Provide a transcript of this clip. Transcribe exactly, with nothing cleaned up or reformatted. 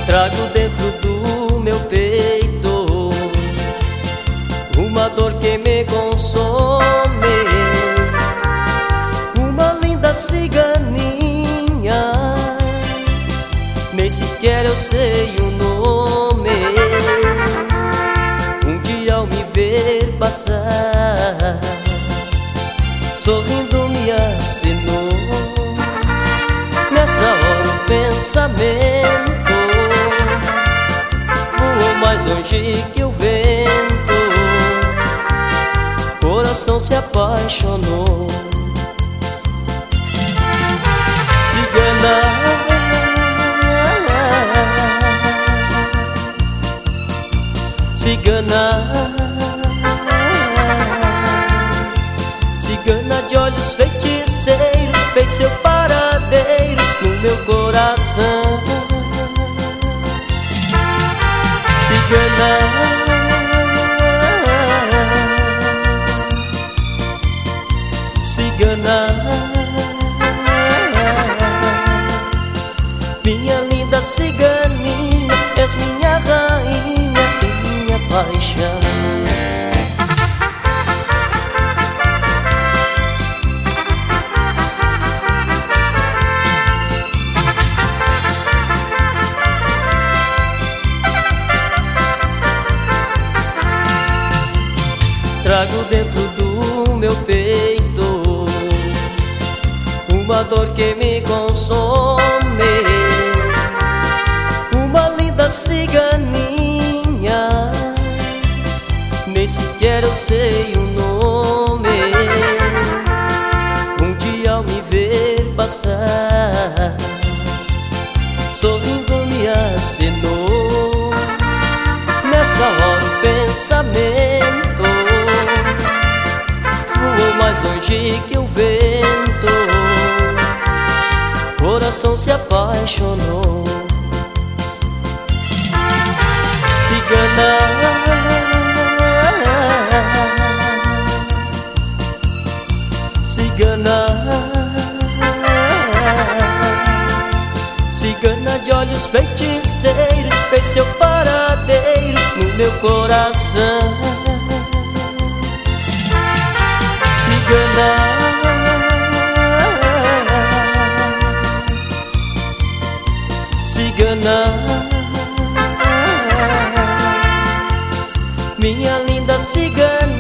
Trago dentro do meu peito uma dor que me consome, uma linda ciganinha, nem sequer eu sei o nome. Um dia ao me ver passar, sorrindo me acenou. Nessa hora o pensamento voou mais longe que o vento, coração se apaixonou. Cigana, cigana, cigana de olhos feiticeiros, fez seu paradeiro no meu coração. Cigana, cigana, minha linda ciganinha, és minha rainha e minha paixão. Trago dentro do meu peito uma dor que me consome, uma linda ciganinha, nem sequer eu sei o nome. Um dia ao me ver passar, sorrindo me acenou. Nessa hora o pensamento voou mais longe que o vento, coração se apaixonou. Cigana, cigana, cigana de olhos feiticeiros, fez seu paradeiro no meu coração. Cigana, cigana, minha linda cigana,